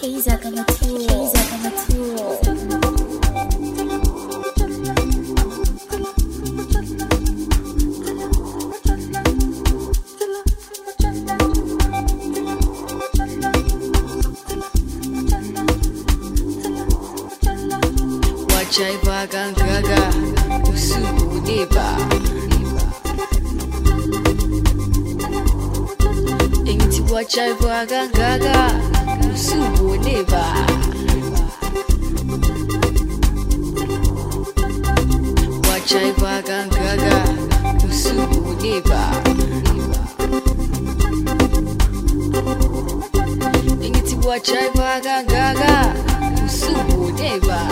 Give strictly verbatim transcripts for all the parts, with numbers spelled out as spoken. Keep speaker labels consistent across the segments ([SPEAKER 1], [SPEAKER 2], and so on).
[SPEAKER 1] Kaiser kama tool, Kaiser kama tool.
[SPEAKER 2] Wachai bagangaga usubu deba Inti wachai bagangaga usubu deba Wachai bagangaga usubu deba Inti wachai bagangaga usubu deba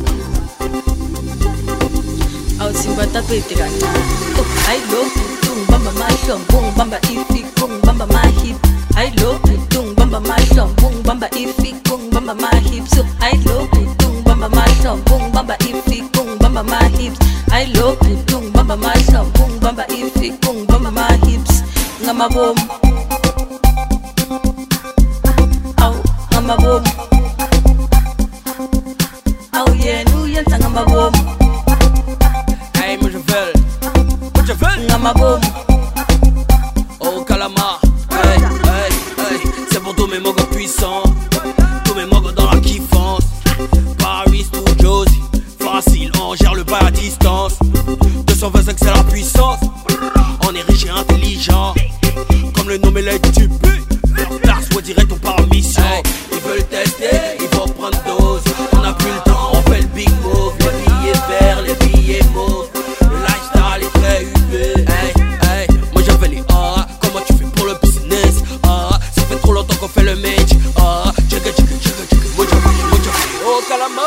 [SPEAKER 2] Au simbata petrana oh I love tung bamba mashom bung bamba ifi kung bamba mahip I love tung bamba mashom bung bamba ifi kung bamba mahip so I love tung bamba mashom bung bamba ifi kung bamba mahip I love tung bamba mashom bung bamba ifi kung bamba mahips ngama bom au ngama bom au yenu yenta ngama bom Ngamaboum
[SPEAKER 3] Oh Kalama hey, hey, hey. C'est pour tous mes mogues puissants tous mes mogues dans la kiffance Paris to Josie facile, on gère le bail à distance deux cent vingt-cinq c'est la puissance on est riche et intelligent comme le nom et l'aide du but Là soit direct on part en mission hey, ils veulent tester, ils vont prendre dose on a plus le temps, on fait le big move les billets verts, les billets mauves fait le match, ah, tchaka tchaka tchaka tchaka, moja moja, oh Kalama.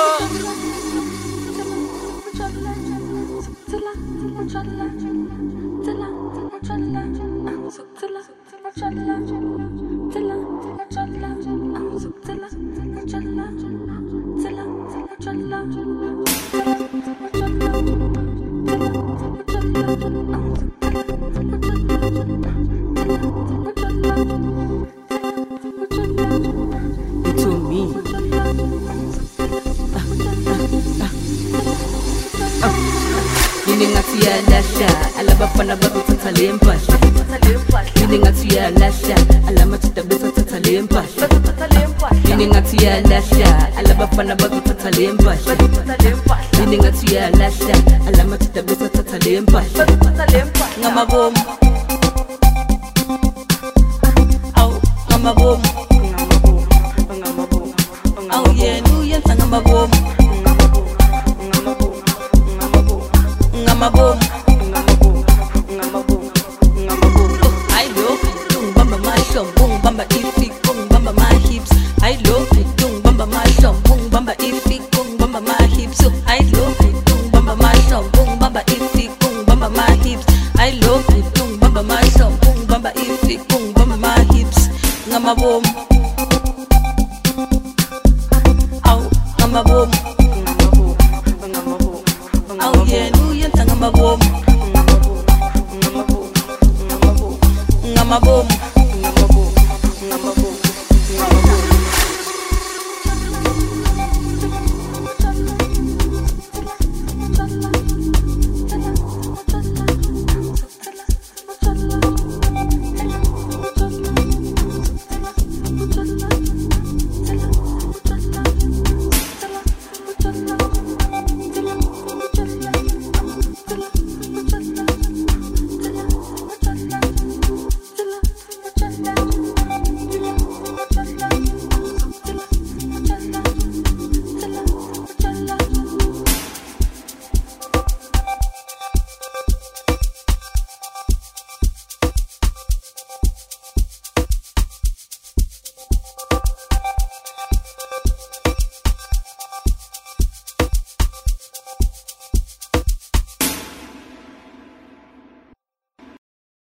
[SPEAKER 2] Ngatia lasha alabafana babu tatale empahla Yini ngatia lasha alamatita besa tatale empahla Yini ngatia lasha alabafana babu tatale empahla Yini ngatia lasha alamatita besa tatale empahla Ngamabom au ngamabom au yenu yenza ngamabom Ngamaboum